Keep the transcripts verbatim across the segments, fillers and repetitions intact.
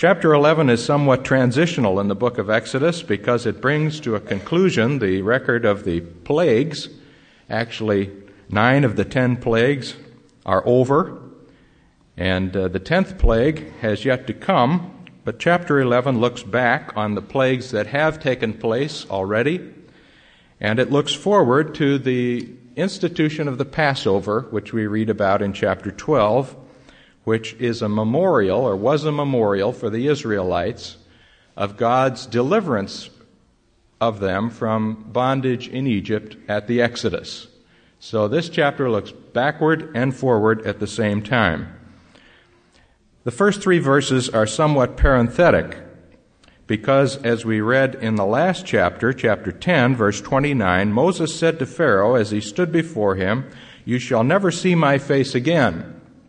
Chapter eleven is somewhat transitional in the book of Exodus because it brings to a conclusion the record of the plagues. Actually, nine of the ten plagues are over, and uh, the tenth plague has yet to come. But chapter eleven looks back on the plagues that have taken place already, and it looks forward to the institution of the Passover, which we read about in chapter twelve, which is a memorial, or was a memorial for the Israelites, of God's deliverance of them from bondage in Egypt at the Exodus. So this chapter looks backward and forward at the same time. The first three verses are somewhat parenthetic, because as we read in the last chapter, chapter ten, verse twenty-nine, Moses said to Pharaoh as he stood before him, "You shall never see my face again."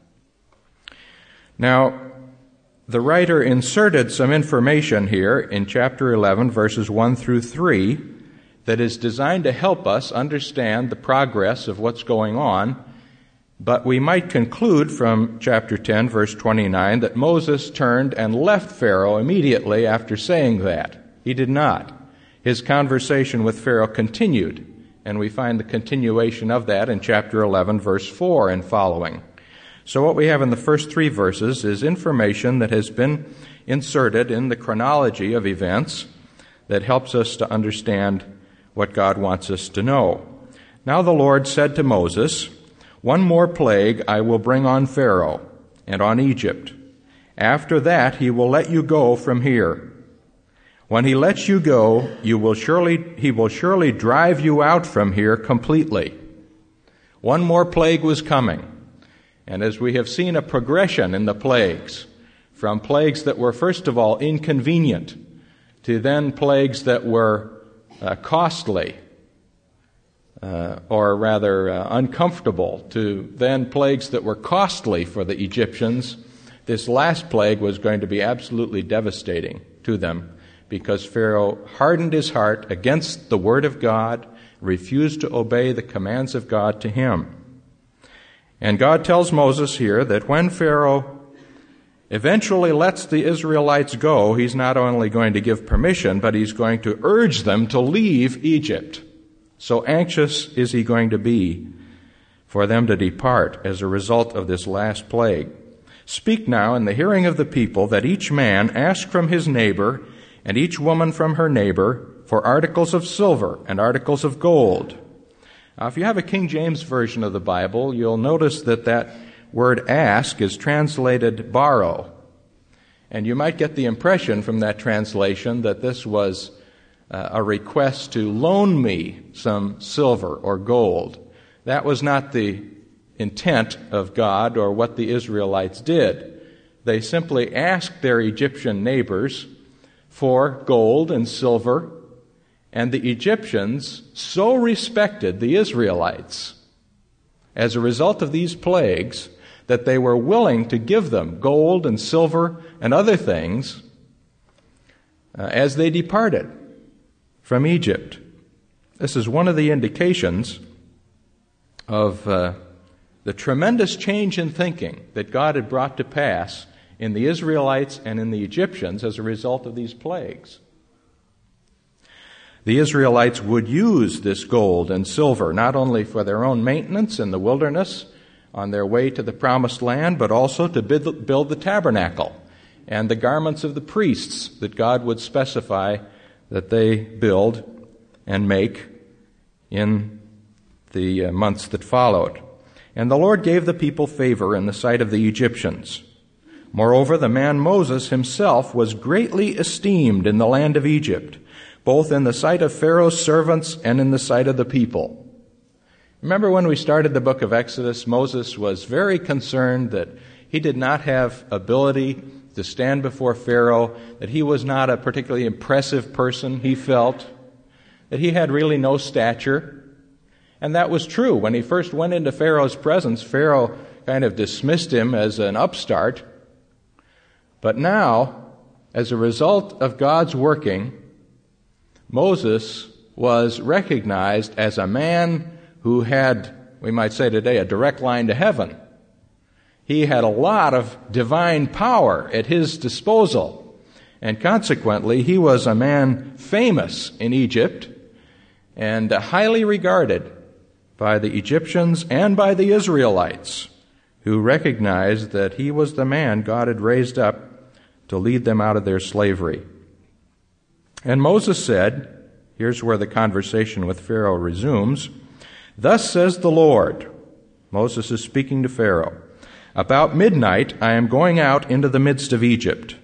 Now, the writer inserted some information here in chapter eleven, verses one through three, that is designed to help us understand the progress of what's going on, but we might conclude from chapter ten, verse twenty-nine, that Moses turned and left Pharaoh immediately after saying that. He did not. His conversation with Pharaoh continued, and we find the continuation of that in chapter eleven, verse four and following. So what we have in the first three verses is information that has been inserted in the chronology of events that helps us to understand what God wants us to know. Now the Lord said to Moses, "One more plague I will bring on Pharaoh and on Egypt. After that he will let you go from here. When he lets you go, you will surely he will surely drive you out from here completely." One more plague was coming. And as we have seen a progression in the plagues, from plagues that were first of all inconvenient to then plagues that were uh, costly, uh, or rather uh, uncomfortable, to then plagues that were costly for the Egyptians, this last plague was going to be absolutely devastating to them because Pharaoh hardened his heart against the word of God, refused to obey the commands of God to him. And God tells Moses here that when Pharaoh eventually lets the Israelites go, he's not only going to give permission, but he's going to urge them to leave Egypt. So anxious is he going to be for them to depart as a result of this last plague. "Speak now in the hearing of the people that each man ask from his neighbor and each woman from her neighbor for articles of silver and articles of gold." Now, if you have a King James version of the Bible, you'll notice that that word ask is translated borrow. And you might get the impression from that translation that this was uh, a request to loan me some silver or gold. That was not the intent of God or what the Israelites did. They simply asked their Egyptian neighbors for gold and silver, and the Egyptians so respected the Israelites as a result of these plagues that they were willing to give them gold and silver and other things uh, as they departed from Egypt. This is one of the indications of uh, the tremendous change in thinking that God had brought to pass in the Israelites and in the Egyptians as a result of these plagues. The Israelites would use this gold and silver not only for their own maintenance in the wilderness on their way to the promised land, but also to build the tabernacle and the garments of the priests that God would specify that they build and make in the months that followed. And the Lord gave the people favor in the sight of the Egyptians. Moreover, the man Moses himself was greatly esteemed in the land of Egypt, both in the sight of Pharaoh's servants and in the sight of the people. Remember when we started the book of Exodus, Moses was very concerned that he did not have ability to stand before Pharaoh, that he was not a particularly impressive person, he felt, that he had really no stature. And that was true. When he first went into Pharaoh's presence, Pharaoh kind of dismissed him as an upstart. But now, as a result of God's working, Moses was recognized as a man who had, we might say today, a direct line to heaven. He had a lot of divine power at his disposal. And consequently, he was a man famous in Egypt and highly regarded by the Egyptians and by the Israelites, who recognized that he was the man God had raised up to lead them out of their slavery. And Moses said, here's where the conversation with Pharaoh resumes, "Thus says the Lord," Moses is speaking to Pharaoh, "about midnight I am going out into the midst of Egypt."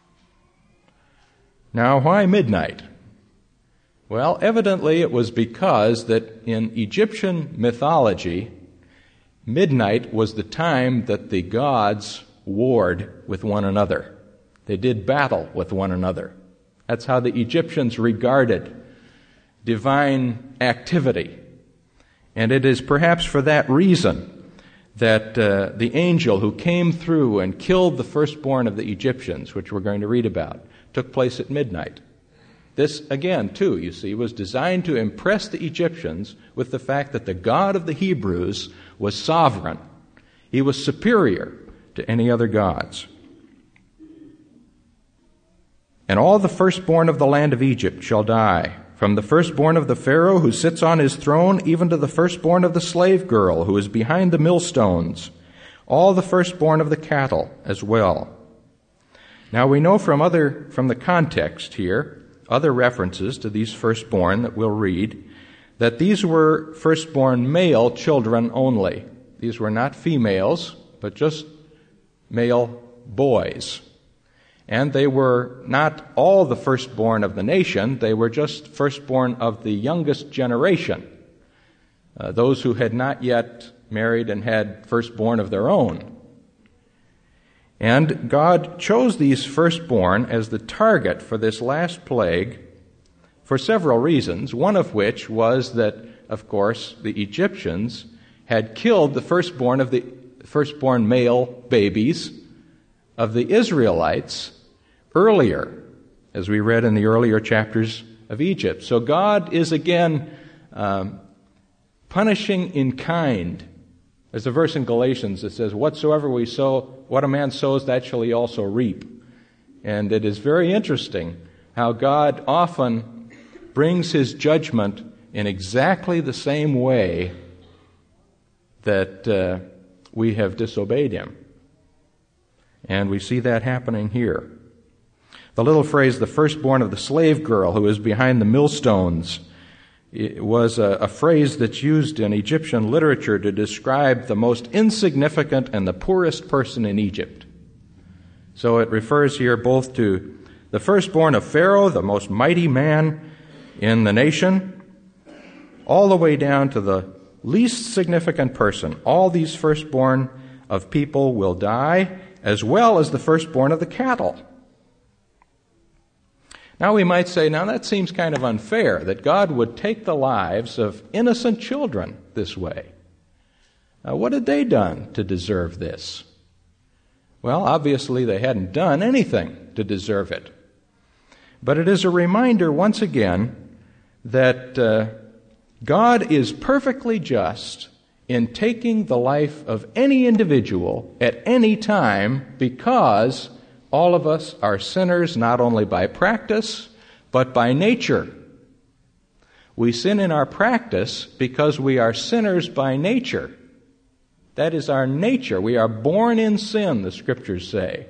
Now, why midnight? Well, evidently it was because that in Egyptian mythology, midnight was the time that the gods warred with one another. They did battle with one another. That's how the Egyptians regarded divine activity. And it is perhaps for that reason that uh, the angel who came through and killed the firstborn of the Egyptians, which we're going to read about, took place at midnight. This, again, too, you see, was designed to impress the Egyptians with the fact that the God of the Hebrews was sovereign. He was superior to any other gods. "And all the firstborn of the land of Egypt shall die, from the firstborn of the Pharaoh who sits on his throne, even to the firstborn of the slave girl who is behind the millstones, all the firstborn of the cattle as well." Now we know from other from the context here, other references to these firstborn that we'll read, that these were firstborn male children only. These were not females, but just male boys. And they were not all the firstborn of the nation, they were just firstborn of the youngest generation, uh, those who had not yet married and had firstborn of their own. And God chose these firstborn as the target for this last plague for several reasons, one of which was that, of course, the Egyptians had killed the firstborn of the firstborn male babies of the Israelites earlier, as we read in the earlier chapters of Egypt. So God is again um, punishing in kind. There's a verse in Galatians that says, "Whatsoever we sow, what a man sows, that shall he also reap." And it is very interesting how God often brings his judgment in exactly the same way that uh, we have disobeyed him. And we see that happening here. The little phrase, "the firstborn of the slave girl who is behind the millstones," it was a, a phrase that's used in Egyptian literature to describe the most insignificant and the poorest person in Egypt. So it refers here both to the firstborn of Pharaoh, the most mighty man in the nation, all the way down to the least significant person. All these firstborn of people will die, as well as the firstborn of the cattle. Now we might say, now that seems kind of unfair, that God would take the lives of innocent children this way. Now, what had they done to deserve this? Well, obviously they hadn't done anything to deserve it. But it is a reminder once again that uh, God is perfectly just in taking the life of any individual at any time, because all of us are sinners not only by practice, but by nature. We sin in our practice because we are sinners by nature. That is our nature. We are born in sin, the Scriptures say.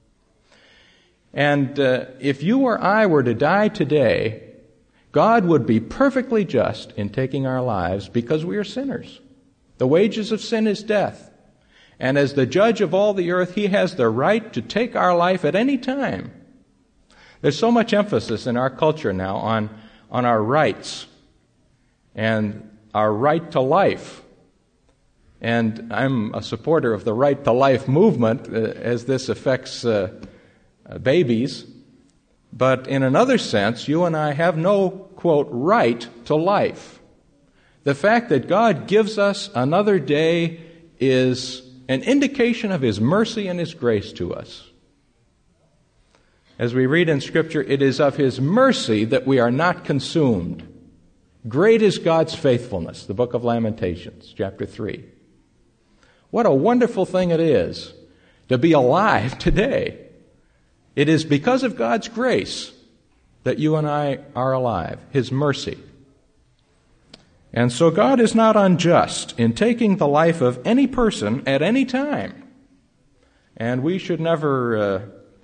And uh, if you or I were to die today, God would be perfectly just in taking our lives because we are sinners. The wages of sin is death. And as the judge of all the earth, he has the right to take our life at any time. There's so much emphasis in our culture now on, on our rights and our right to life. And I'm a supporter of the right to life movement uh, as this affects uh, uh, babies. But in another sense, you and I have no, quote, right to life. The fact that God gives us another day is an indication of his mercy and his grace to us. As we read in Scripture, it is of his mercy that we are not consumed. Great is God's faithfulness, the book of Lamentations, chapter three. What a wonderful thing it is to be alive today. It is because of God's grace that you and I are alive, His mercy. And so God is not unjust in taking the life of any person at any time. And we should never uh,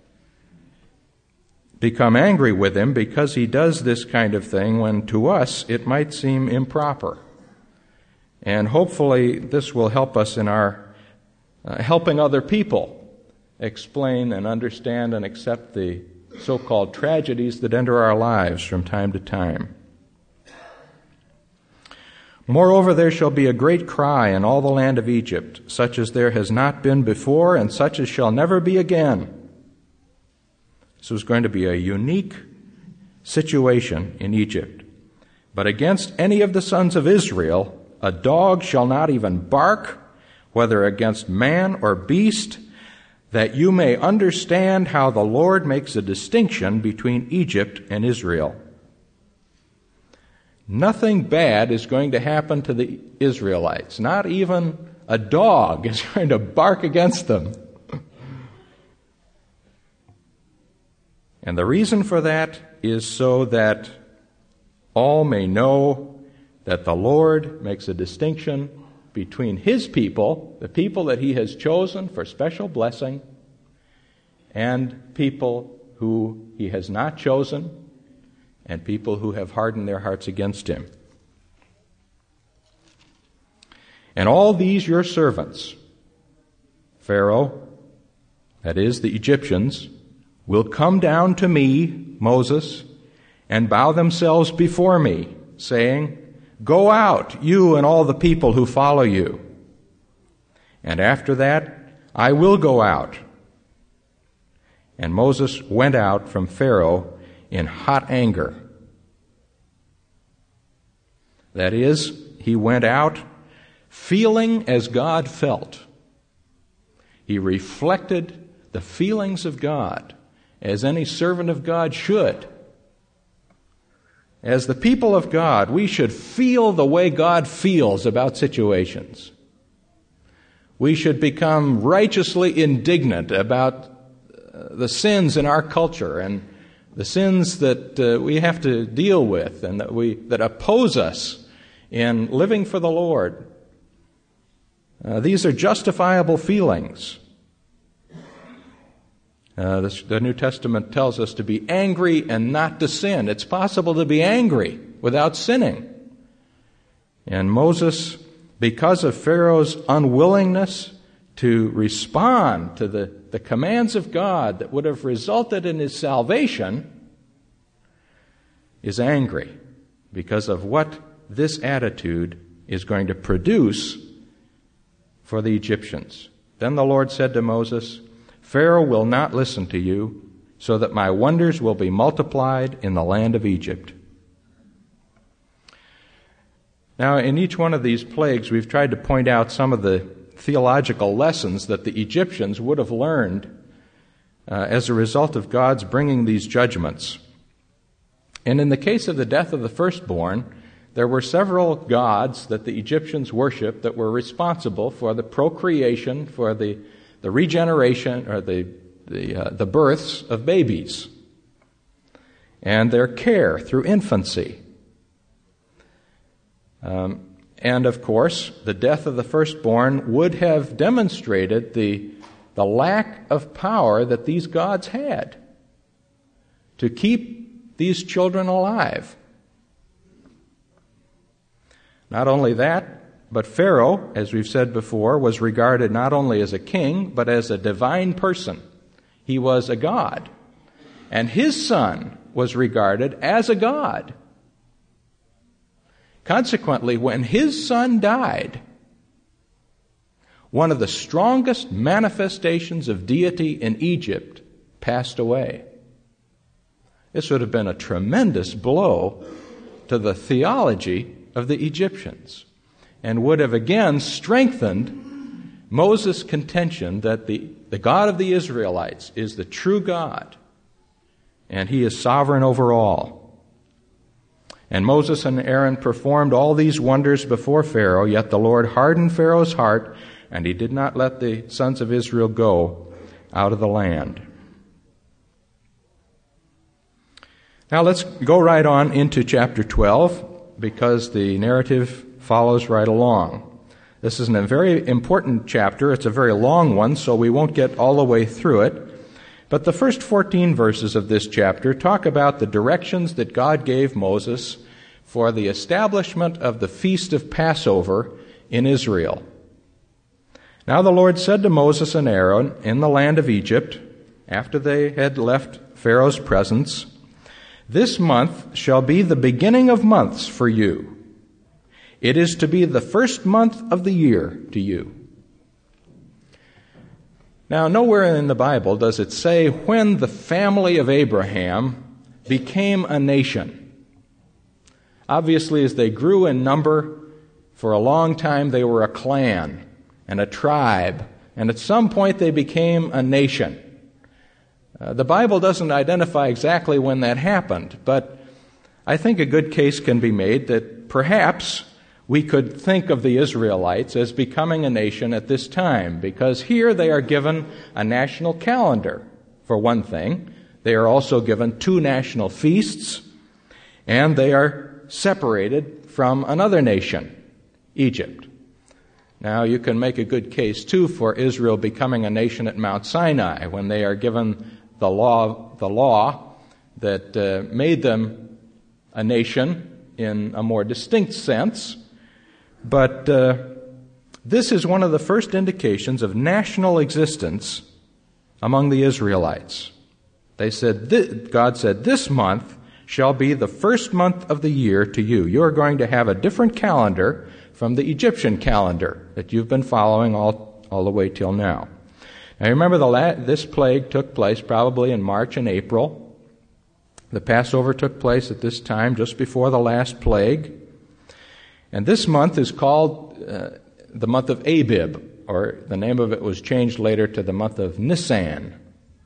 become angry with Him because He does this kind of thing when to us it might seem improper. And hopefully this will help us in our uh, helping other people explain and understand and accept the so-called tragedies that enter our lives from time to time. Moreover, there shall be a great cry in all the land of Egypt, such as there has not been before, and such as shall never be again. This was going to be a unique situation in Egypt. But against any of the sons of Israel, a dog shall not even bark, whether against man or beast, that you may understand how the Lord makes a distinction between Egypt and Israel. Nothing bad is going to happen to the Israelites. Not even a dog is going to bark against them. And the reason for that is so that all may know that the Lord makes a distinction between His people, the people that He has chosen for special blessing, and people who He has not chosen, and people who have hardened their hearts against Him. And all these your servants, Pharaoh, that is, the Egyptians, will come down to me, Moses, and bow themselves before me, saying, Go out, you and all the people who follow you. And after that, I will go out. And Moses went out from Pharaoh in hot anger. That is, he went out feeling as God felt. He reflected the feelings of God, as any servant of God should. As the people of God, we should feel the way God feels about situations. We should become righteously indignant about the sins in our culture and the sins that uh, we have to deal with and that we that oppose us in living for the Lord. Uh, these are justifiable feelings. Uh, the, the New Testament tells us to be angry and not to sin. It's possible to be angry without sinning. And Moses, because of Pharaoh's unwillingness to respond to the, the commands of God that would have resulted in his salvation, is angry because of what this attitude is going to produce for the Egyptians. Then the Lord said to Moses, Pharaoh will not listen to you, so that my wonders will be multiplied in the land of Egypt. Now, in each one of these plagues, we've tried to point out some of the theological lessons that the Egyptians would have learned uh, as a result of God's bringing these judgments. And in the case of the death of the firstborn, there were several gods that the Egyptians worshipped that were responsible for the procreation, for the, the regeneration, or the, the, uh, the births of babies, and their care through infancy. Um, and, of course, the death of the firstborn would have demonstrated the, the lack of power that these gods had to keep these children alive. Not only that, but Pharaoh, as we've said before, was regarded not only as a king, but as a divine person. He was a god. And his son was regarded as a god. Consequently, when his son died, one of the strongest manifestations of deity in Egypt passed away. This would have been a tremendous blow to the theology of the Egyptians, and would have again strengthened Moses' contention that the, the God of the Israelites is the true God, and He is sovereign over all. And Moses and Aaron performed all these wonders before Pharaoh, yet the Lord hardened Pharaoh's heart, and he did not let the sons of Israel go out of the land. Now let's go right on into chapter twelve, because the narrative follows right along. This is a very important chapter. It's a very long one, so we won't get all the way through it. But the first fourteen verses of this chapter talk about the directions that God gave Moses for the establishment of the feast of Passover in Israel. Now the Lord said to Moses and Aaron in the land of Egypt, after they had left Pharaoh's presence, "This month shall be the beginning of months for you. It is to be the first month of the year to you." Now, nowhere in the Bible does it say when the family of Abraham became a nation. Obviously, as they grew in number, for a long time they were a clan and a tribe, and at some point they became a nation. Uh, the Bible doesn't identify exactly when that happened, but I think a good case can be made that perhaps we could think of the Israelites as becoming a nation at this time, because here they are given a national calendar, for one thing. They are also given two national feasts, and they are separated from another nation, Egypt. Now, you can make a good case, too, for Israel becoming a nation at Mount Sinai, when they are given the law, the law that uh, made them a nation in a more distinct sense. But uh, this is one of the first indications of national existence among the Israelites. They said, th- God said, "This month shall be the first month of the year to you." You are going to have a different calendar from the Egyptian calendar that you've been following all, all the way till now. Now remember, the la- this plague took place probably in March and April. The Passover took place at this time, just before the last plague. And this month is called uh, the month of Abib, or the name of it was changed later to the month of Nisan.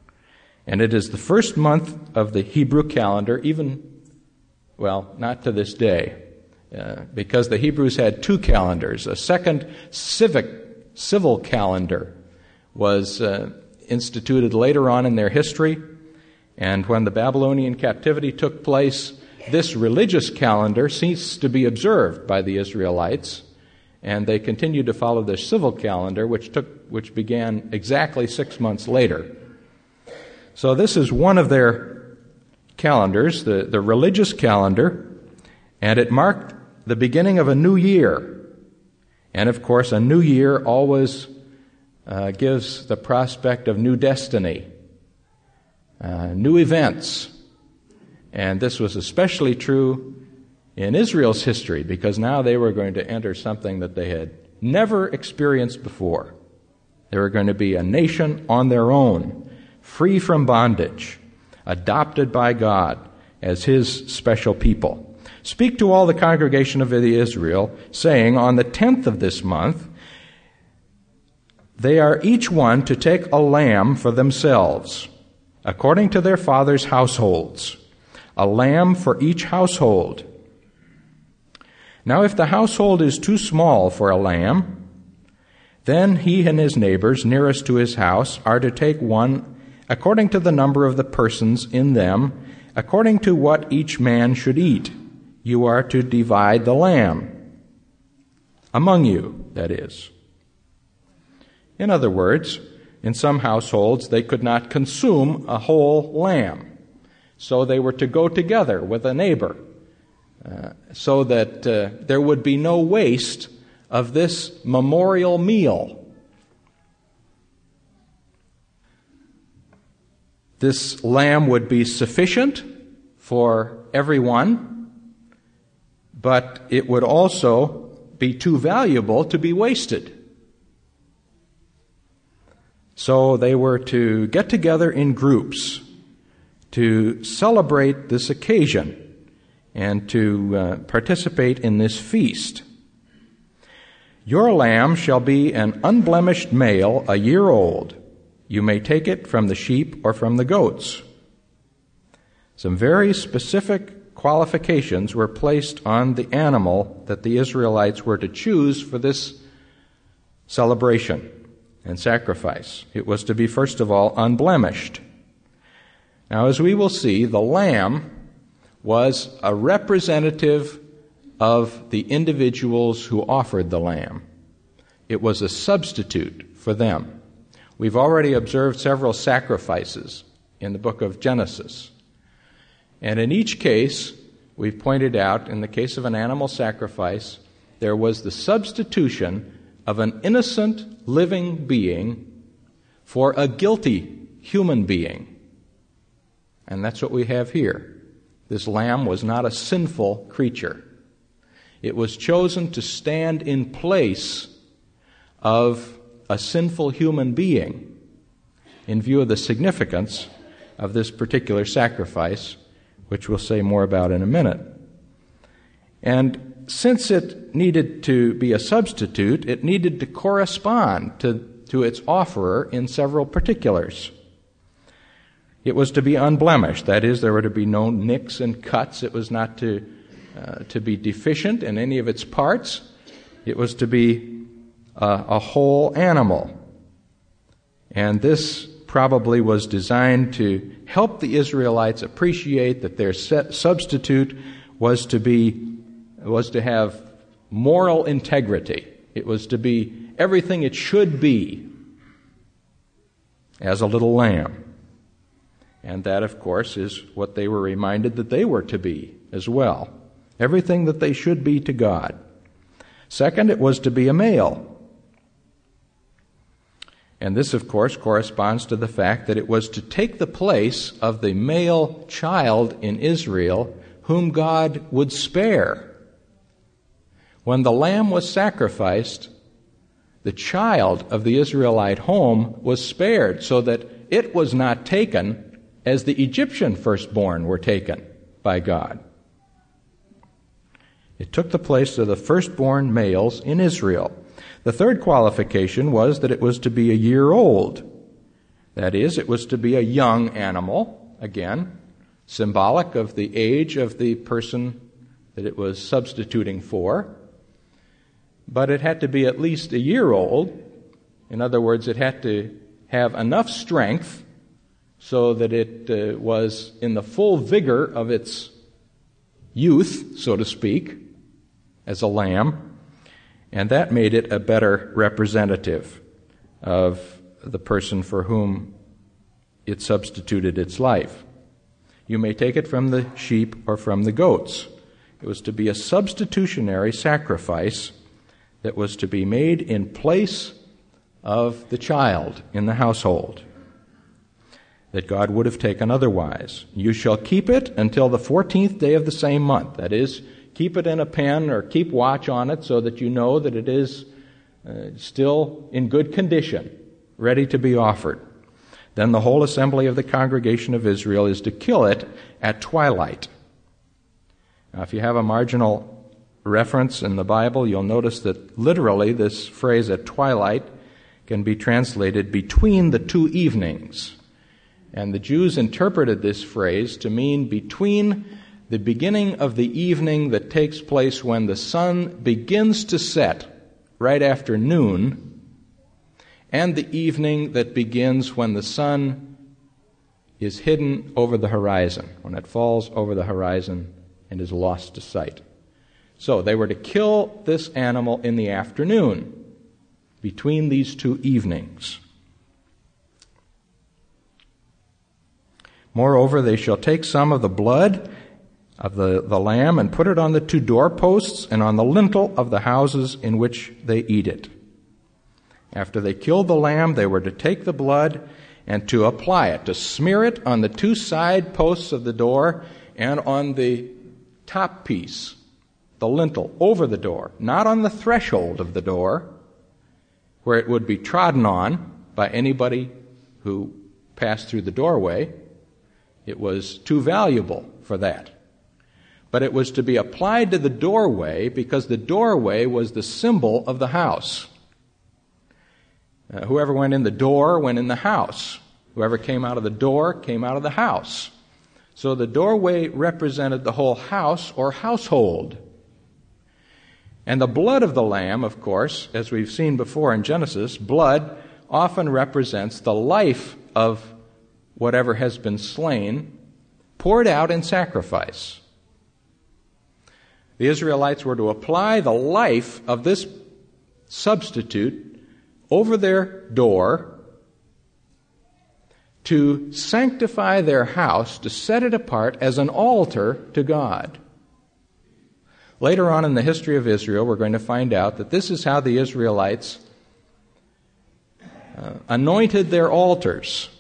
And it is the first month of the Hebrew calendar, even, well, not to this day, uh, because the Hebrews had two calendars. A second civic, civil calendar was uh, instituted later on in their history. And when the Babylonian captivity took place, this religious calendar ceased to be observed by the Israelites, and they continued to follow their civil calendar, which took, which began exactly six months later. So this is one of their calendars, the, the religious calendar, and it marked the beginning of a new year. And of course, a new year always uh, gives the prospect of new destiny, uh, new events. And this was especially true in Israel's history, because now they were going to enter something that they had never experienced before. They were going to be a nation on their own, free from bondage, adopted by God as His special people. "Speak to all the congregation of Israel, saying, on the tenth of this month, they are each one to take a lamb for themselves, according to their fathers' households. A lamb for each household. Now if the household is too small for a lamb, then he and his neighbors nearest to his house are to take one according to the number of the persons in them, according to what each man should eat. You are to divide the lamb. Among you, that is." In other words, in some households they could not consume a whole lamb. So they were to go together with a neighbor uh, so that uh, there would be no waste of this memorial meal. This lamb would be sufficient for everyone, but it would also be too valuable to be wasted. So they were to get together in groups to celebrate this occasion and to uh, participate in this feast. "Your lamb shall be an unblemished male, a year old. You may take it from the sheep or from the goats." Some very specific qualifications were placed on the animal that the Israelites were to choose for this celebration and sacrifice. It was to be, first of all, unblemished. Now, as we will see, the lamb was a representative of the individuals who offered the lamb. It was a substitute for them. We've already observed several sacrifices in the book of Genesis. And in each case, we've pointed out, in the case of an animal sacrifice, there was the substitution of an innocent living being for a guilty human being. And that's what we have here. This lamb was not a sinful creature. It was chosen to stand in place of a sinful human being in view of the significance of this particular sacrifice, which we'll say more about in a minute. And since it needed to be a substitute, it needed to correspond to, to its offerer in several particulars. It was to be unblemished. That is, there were to be no nicks and cuts. It was not to, uh, to be deficient in any of its parts. It was to be uh, a whole animal. And this probably was designed to help the Israelites appreciate that their substitute was to be was to have moral integrity. It was to be everything it should be as a little lamb. And that, of course, is what they were reminded that they were to be as well. Everything that they should be to God. Second, it was to be a male. And this, of course, corresponds to the fact that it was to take the place of the male child in Israel whom God would spare. When the lamb was sacrificed, the child of the Israelite home was spared so that it was not taken as the Egyptian firstborn were taken by God. It took the place of the firstborn males in Israel. The third qualification was that it was to be a year old. That is, it was to be a young animal, again, symbolic of the age of the person that it was substituting for. But it had to be at least a year old. In other words, it had to have enough strength so that it uh, was in the full vigor of its youth, so to speak, as a lamb. And that made it a better representative of the person for whom it substituted its life. You may take it from the sheep or from the goats. It was to be a substitutionary sacrifice that was to be made in place of the child in the household that God would have taken otherwise. You shall keep it until the fourteenth day of the same month. That is, keep it in a pen or keep watch on it so that you know that it is uh, still in good condition, ready to be offered. Then the whole assembly of the congregation of Israel is to kill it at twilight. Now, if you have a marginal reference in the Bible, you'll notice that literally this phrase at twilight can be translated between the two evenings. And the Jews interpreted this phrase to mean between the beginning of the evening that takes place when the sun begins to set right after noon, and the evening that begins when the sun is hidden over the horizon, when it falls over the horizon and is lost to sight. So they were to kill this animal in the afternoon, between these two evenings. Moreover, they shall take some of the blood of the, the lamb and put it on the two doorposts and on the lintel of the houses in which they eat it. After they killed the lamb, they were to take the blood and to apply it, to smear it on the two side posts of the door and on the top piece, the lintel, over the door, not on the threshold of the door, where it would be trodden on by anybody who passed through the doorway. It was too valuable for that. But it was to be applied to the doorway because the doorway was the symbol of the house. Uh, whoever went in the door went in the house. Whoever came out of the door came out of the house. So the doorway represented the whole house or household. And the blood of the lamb, of course, as we've seen before in Genesis, blood often represents the life of whatever has been slain, poured out in sacrifice. The Israelites were to apply the life of this substitute over their door to sanctify their house, to set it apart as an altar to God. Later on in the history of Israel, we're going to find out that this is how the Israelites uh, anointed their altars.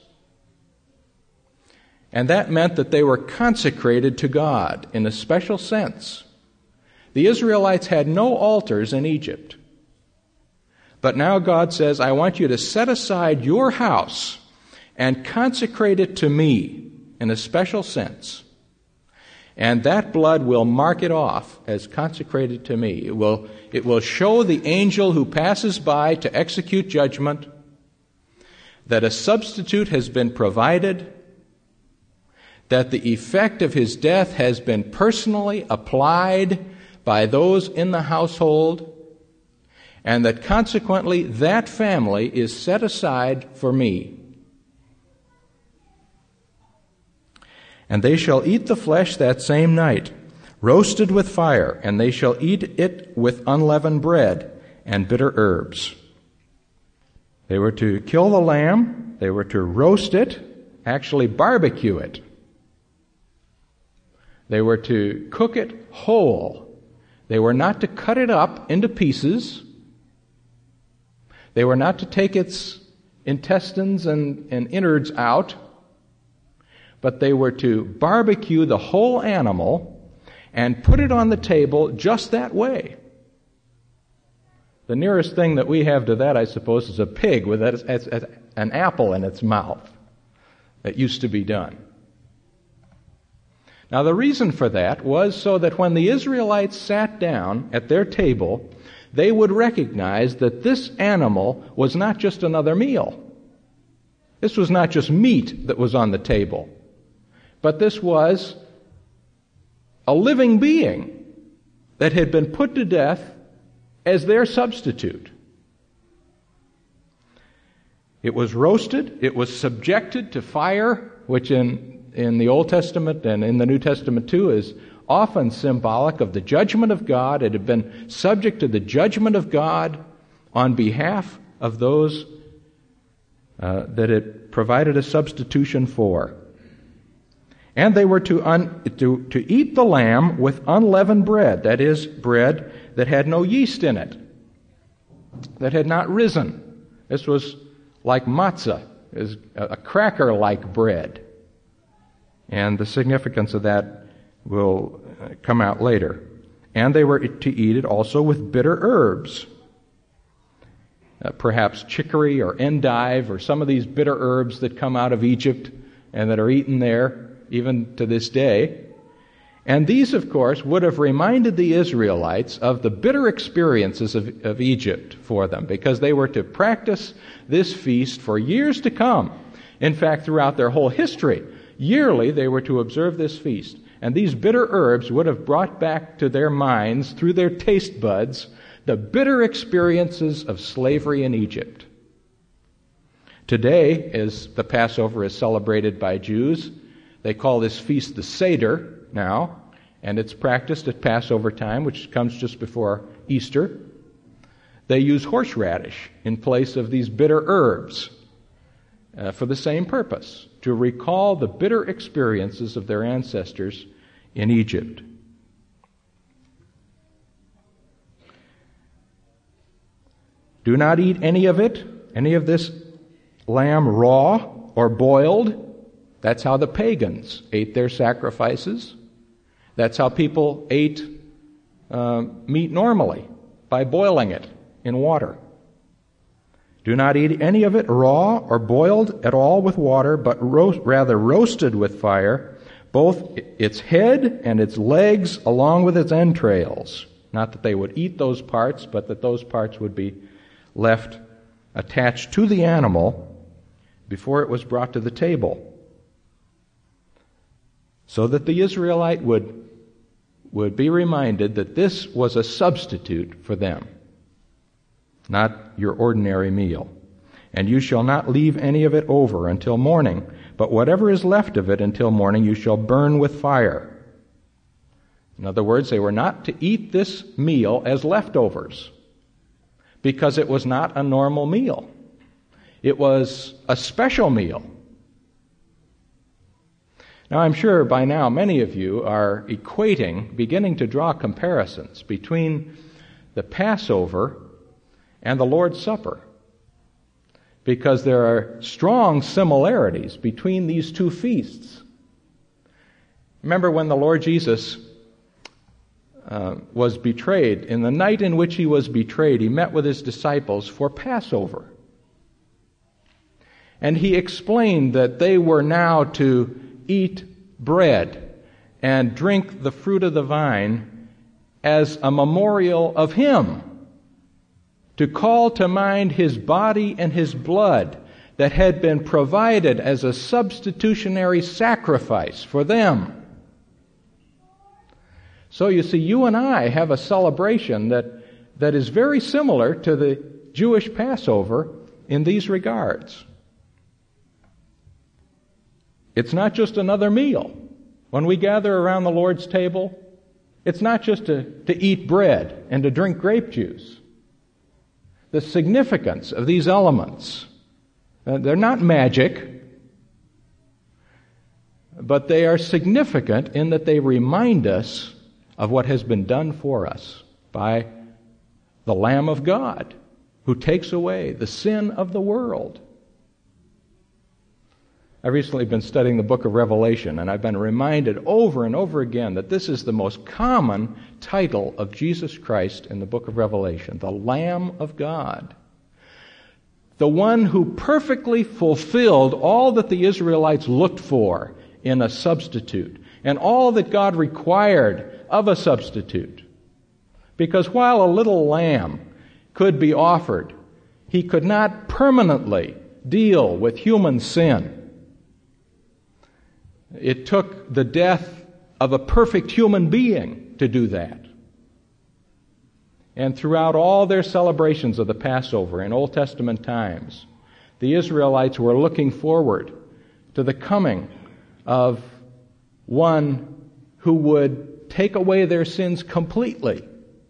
And that meant that they were consecrated to God in a special sense. The Israelites had no altars in Egypt. But now God says, I want you to set aside your house and consecrate it to me in a special sense. And that blood will mark it off as consecrated to me. It will, it will show the angel who passes by to execute judgment that a substitute has been provided, that the effect of his death has been personally applied by those in the household, and that consequently that family is set aside for me. And they shall eat the flesh that same night, roasted with fire, and they shall eat it with unleavened bread and bitter herbs. They were to kill the lamb, they were to roast it, actually barbecue it. They were to cook it whole. They were not to cut it up into pieces. They were not to take its intestines and, and innards out, but they were to barbecue the whole animal and put it on the table just that way. The nearest thing that we have to that, I suppose, is a pig with an apple in its mouth. That used to be done. Now, the reason for that was so that when the Israelites sat down at their table, they would recognize that this animal was not just another meal. This was not just meat that was on the table, but this was a living being that had been put to death as their substitute. It was roasted, it was subjected to fire, which in in the Old Testament and in the New Testament too is often symbolic of the judgment of God. It had been subject to the judgment of God on behalf of those uh, that it provided a substitution for. And they were to, un, to, to eat the lamb with unleavened bread, that is, bread that had no yeast in it, that had not risen. This was like matzah, is a cracker-like bread. And the significance of that will come out later. And they were to eat it also with bitter herbs. Uh, perhaps chicory or endive or some of these bitter herbs that come out of Egypt and that are eaten there even to this day. And these, of course, would have reminded the Israelites of the bitter experiences of, of Egypt for them, because they were to practice this feast for years to come. In fact, throughout their whole history, yearly they were to observe this feast. And these bitter herbs would have brought back to their minds, through their taste buds, the bitter experiences of slavery in Egypt. Today, as the Passover is celebrated by Jews, they call this feast the Seder now, and it's practiced at Passover time, which comes just before Easter. They use horseradish in place of these bitter herbs uh, for the same purpose, to recall the bitter experiences of their ancestors in Egypt. Do not eat any of it, any of this lamb raw or boiled. That's how the pagans ate their sacrifices. That's how people ate uh, meat normally, by boiling it in water. Do not eat any of it raw or boiled at all with water, but ro- rather roasted with fire, both its head and its legs along with its entrails. Not that they would eat those parts, but that those parts would be left attached to the animal before it was brought to the table, so that the Israelite would, would be reminded that this was a substitute for them, not your ordinary meal. And you shall not leave any of it over until morning, but whatever is left of it until morning you shall burn with fire. In other words, they were not to eat this meal as leftovers, because it was not a normal meal. It was a special meal. Now, I'm sure by now many of you are equating, beginning to draw comparisons between the Passover and the Lord's Supper, because there are strong similarities between these two feasts. Remember when the Lord Jesus uh, was betrayed, in the night in which he was betrayed, he met with his disciples for Passover. And he explained that they were now to eat bread and drink the fruit of the vine as a memorial of him, to call to mind his body and his blood that had been provided as a substitutionary sacrifice for them. So you see, you and I have a celebration that, that is very similar to the Jewish Passover in these regards. It's not just another meal. When we gather around the Lord's table, it's not just to, to eat bread and to drink grape juice. The significance of these elements, uh, they're not magic, but they are significant in that they remind us of what has been done for us by the Lamb of God, who takes away the sin of the world. I've recently been studying the book of Revelation, and I've been reminded over and over again that this is the most common title of Jesus Christ in the book of Revelation, the Lamb of God. The one who perfectly fulfilled all that the Israelites looked for in a substitute, and all that God required of a substitute. Because while a little lamb could be offered, he could not permanently deal with human sin. It took the death of a perfect human being to do that. And throughout all their celebrations of the Passover in Old Testament times, the Israelites were looking forward to the coming of one who would take away their sins completely.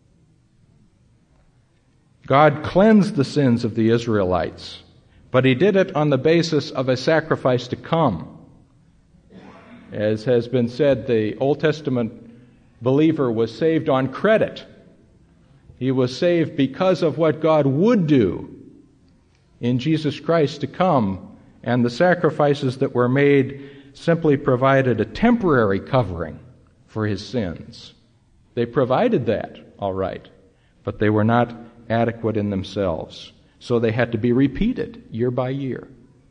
God cleansed the sins of the Israelites, but he did it on the basis of a sacrifice to come. As has been said, the Old Testament believer was saved on credit. He was saved because of what God would do in Jesus Christ to come, and the sacrifices that were made simply provided a temporary covering for his sins. They provided that, all right, but they were not adequate in themselves. So they had to be repeated year by year.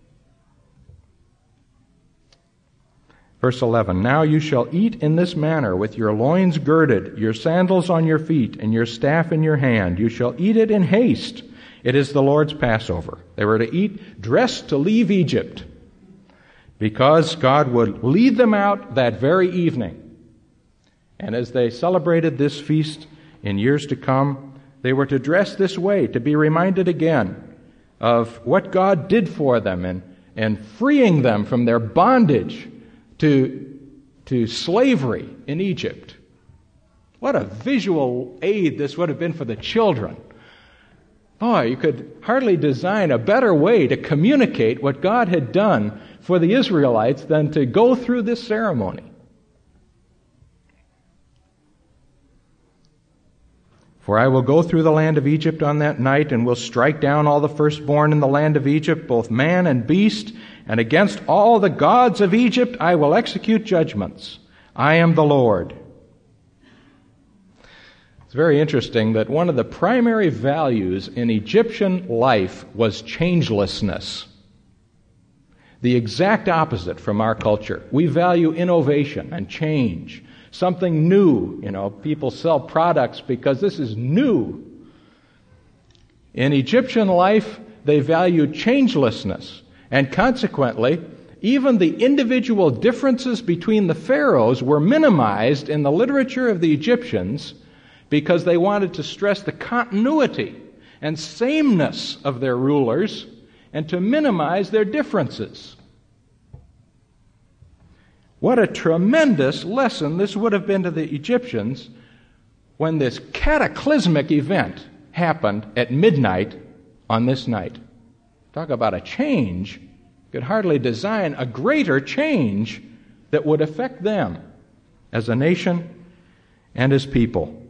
Verse eleven, now you shall eat in this manner, with your loins girded, your sandals on your feet, and your staff in your hand. You shall eat it in haste. It is the Lord's Passover. They were to eat dressed to leave Egypt, because God would lead them out that very evening. And as they celebrated this feast in years to come, they were to dress this way, to be reminded again of what God did for them and, and freeing them from their bondage to, to slavery in Egypt. What a visual aid this would have been for the children. Boy, you could hardly design a better way to communicate what God had done for the Israelites than to go through this ceremony. For I will go through the land of Egypt on that night, and will strike down all the firstborn in the land of Egypt, both man and beast, and against all the gods of Egypt I will execute judgments. I am the Lord. It's very interesting that one of the primary values in Egyptian life was changelessness. The exact opposite from our culture. We value innovation and change. Something new. You know, people sell products because this is new. In Egyptian life, they valued changelessness. And consequently, even the individual differences between the pharaohs were minimized in the literature of the Egyptians, because they wanted to stress the continuity and sameness of their rulers and to minimize their differences. What a tremendous lesson this would have been to the Egyptians when this cataclysmic event happened at midnight on this night. Talk about a change. You could hardly design a greater change that would affect them as a nation and as people.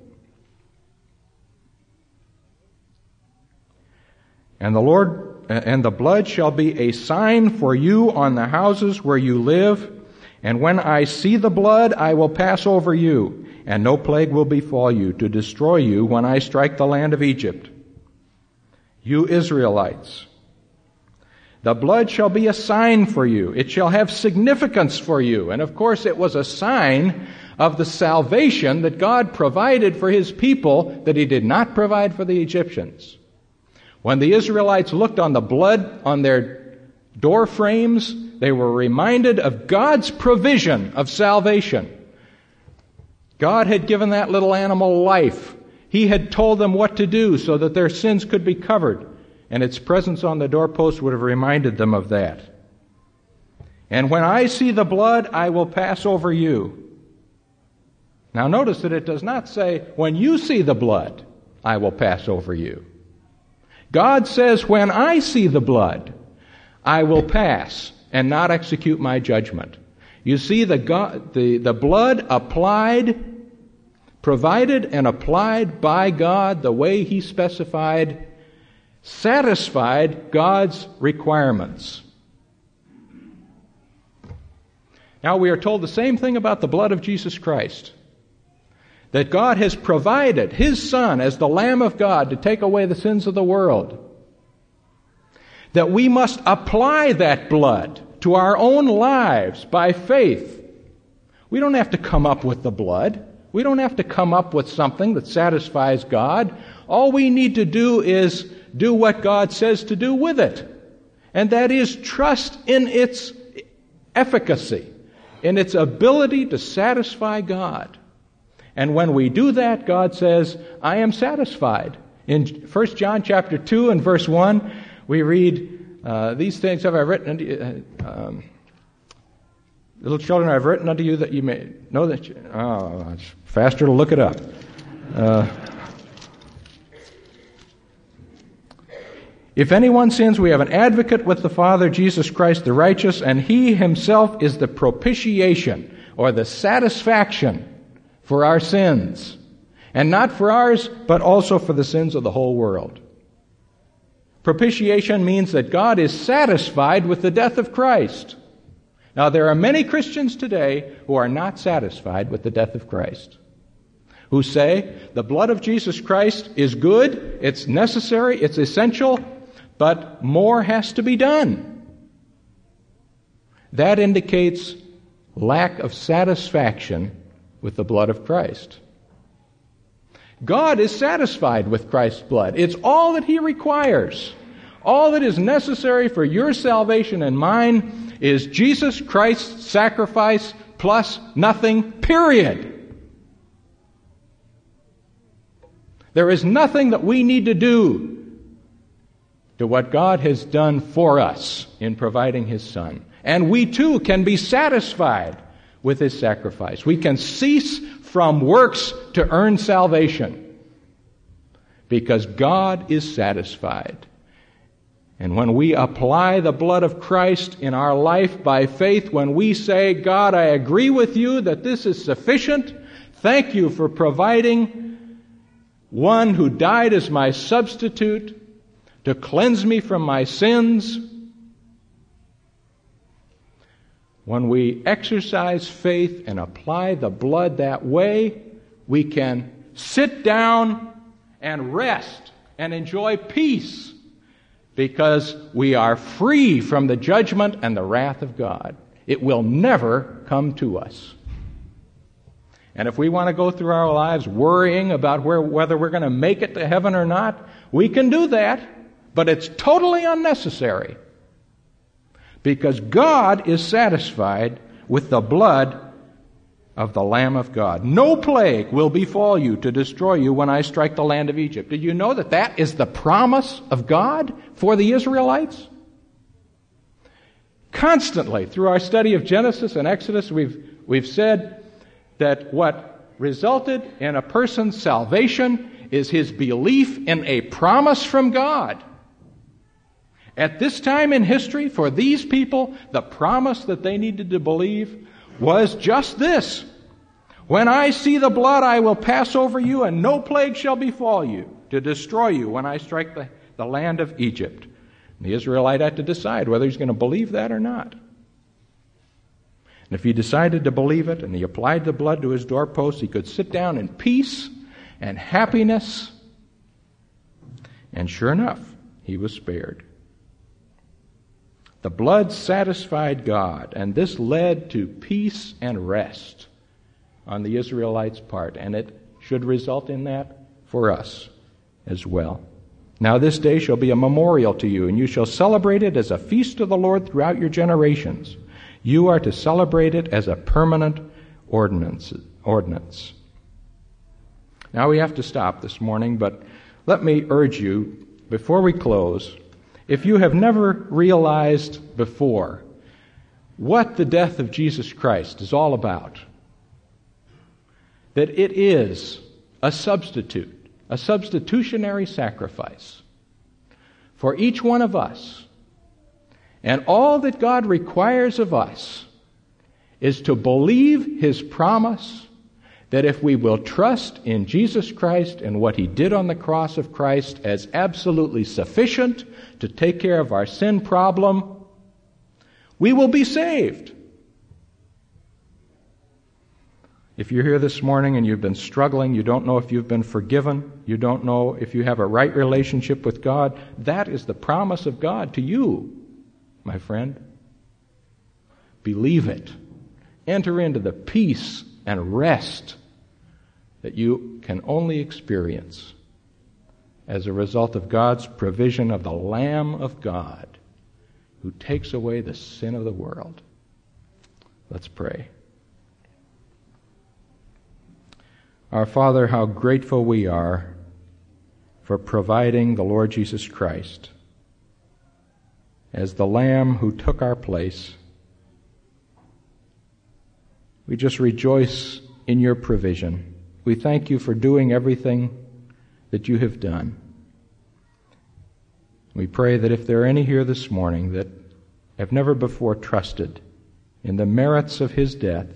And the Lord, and the blood shall be a sign for you on the houses where you live. And when I see the blood, I will pass over you, and no plague will befall you to destroy you when I strike the land of Egypt. You Israelites, the blood shall be a sign for you. It shall have significance for you. And of course, it was a sign of the salvation that God provided for His people that He did not provide for the Egyptians. When the Israelites looked on the blood on their door frames, they were reminded of God's provision of salvation. God had given that little animal life. He had told them what to do so that their sins could be covered. And its presence on the doorpost would have reminded them of that. And when I see the blood, I will pass over you. Now notice that it does not say, when you see the blood, I will pass over you. God says, when I see the blood, I will pass and not execute my judgment. You see, the, God, the, the blood applied, provided and applied by God the way He specified, satisfied God's requirements. Now we are told the same thing about the blood of Jesus Christ. That God has provided His Son as the Lamb of God to take away the sins of the world. That we must apply that blood to our own lives by faith. We don't have to come up with the blood. We don't have to come up with something that satisfies God. All we need to do is do what God says to do with it. And that is trust in its efficacy, in its ability to satisfy God. And when we do that, God says, I am satisfied. In First John chapter two and verse one, we read, uh, these things have I written unto you, uh, um, little children, I have written unto you that you may know that you, oh, it's faster to look it up. Uh, If anyone sins, we have an advocate with the Father, Jesus Christ the righteous, and He Himself is the propitiation, or the satisfaction for our sins. And not for ours, but also for the sins of the whole world. Propitiation means that God is satisfied with the death of Christ. Now, there are many Christians today who are not satisfied with the death of Christ, who say the blood of Jesus Christ is good, it's necessary, it's essential, but more has to be done. That indicates lack of satisfaction with the blood of Christ. God is satisfied with Christ's blood. It's all that He requires. All that is necessary for your salvation and mine is Jesus Christ's sacrifice plus nothing, period. There is nothing that we need to do to what God has done for us in providing His Son. And we too can be satisfied with His sacrifice. We can cease from works to earn salvation because God is satisfied. And when we apply the blood of Christ in our life by faith, when we say, God, I agree with you that this is sufficient, thank you for providing one who died as my substitute to cleanse me from my sins. When we exercise faith and apply the blood that way, we can sit down and rest and enjoy peace because we are free from the judgment and the wrath of God. It will never come to us. And if we want to go through our lives worrying about where, whether we're going to make it to heaven or not, we can do that, but it's totally unnecessary. Because God is satisfied with the blood of the Lamb of God. No plague will befall you to destroy you when I strike the land of Egypt. Did you know that that is the promise of God for the Israelites? Constantly, through our study of Genesis and Exodus, we've, we've said that what resulted in a person's salvation is his belief in a promise from God. At this time in history, for these people, the promise that they needed to believe was just this: when I see the blood, I will pass over you, and no plague shall befall you to destroy you when I strike the, the land of Egypt. And the Israelite had to decide whether he's going to believe that or not. And if he decided to believe it and he applied the blood to his doorpost, he could sit down in peace and happiness. And sure enough, he was spared. The blood satisfied God, and this led to peace and rest on the Israelites' part, and it should result in that for us as well. Now this day shall be a memorial to you, and you shall celebrate it as a feast of the Lord throughout your generations. You are to celebrate it as a permanent ordinance. ordinance. Now we have to stop this morning, but let me urge you, before we close, if you have never realized before what the death of Jesus Christ is all about, that it is a substitute, a substitutionary sacrifice for each one of us. And all that God requires of us is to believe His promise that if we will trust in Jesus Christ and what He did on the cross of Christ as absolutely sufficient to take care of our sin problem, we will be saved. If you're here this morning and you've been struggling, you don't know if you've been forgiven, you don't know if you have a right relationship with God, that is the promise of God to you, my friend. Believe it. Enter into the peace and rest that you can only experience as a result of God's provision of the Lamb of God who takes away the sin of the world. Let's pray. Our Father, how grateful we are for providing the Lord Jesus Christ as the Lamb who took our place. We just rejoice in your provision. We thank you for doing everything that you have done. We pray that if there are any here this morning that have never before trusted in the merits of his death,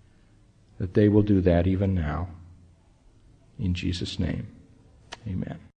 that they will do that even now. In Jesus' name, amen.